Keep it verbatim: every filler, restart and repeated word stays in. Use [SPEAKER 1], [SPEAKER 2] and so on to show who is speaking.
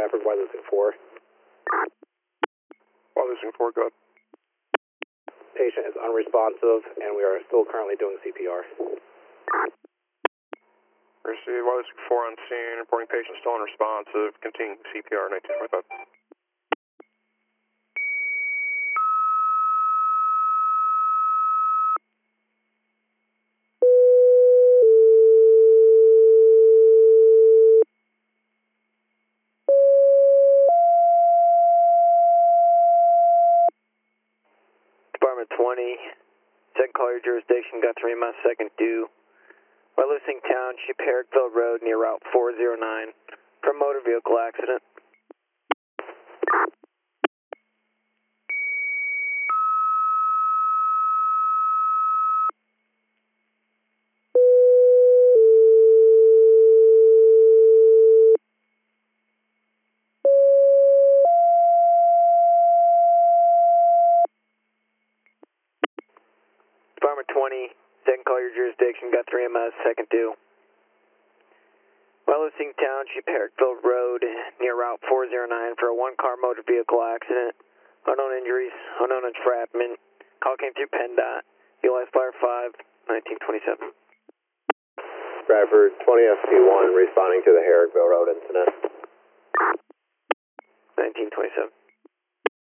[SPEAKER 1] Bradford, Wyalusing four.
[SPEAKER 2] Wyalusing four, go ahead.
[SPEAKER 1] Patient is unresponsive, and we are still currently doing C P R.
[SPEAKER 2] Receive Wyalusing four on scene, reporting patient still unresponsive, continuing C P R nineteen twenty-five.
[SPEAKER 3] Department twenty, second call your jurisdiction, got three miles second due. Wyalusing Township, Herrickville Road near Route four oh nine, from motor vehicle accident. Department twenty, second call your jurisdiction, got three miles second due. Wyalusing Township, Herrickville Road near Route four oh nine for a one-car motor vehicle accident. Unknown injuries, unknown entrapment. Call came through PennDOT. Utilize Flyer five, nineteen twenty-seven.
[SPEAKER 1] Bradford, twenty F P one, responding to the Herrickville Road incident.
[SPEAKER 3] nineteen twenty-seven.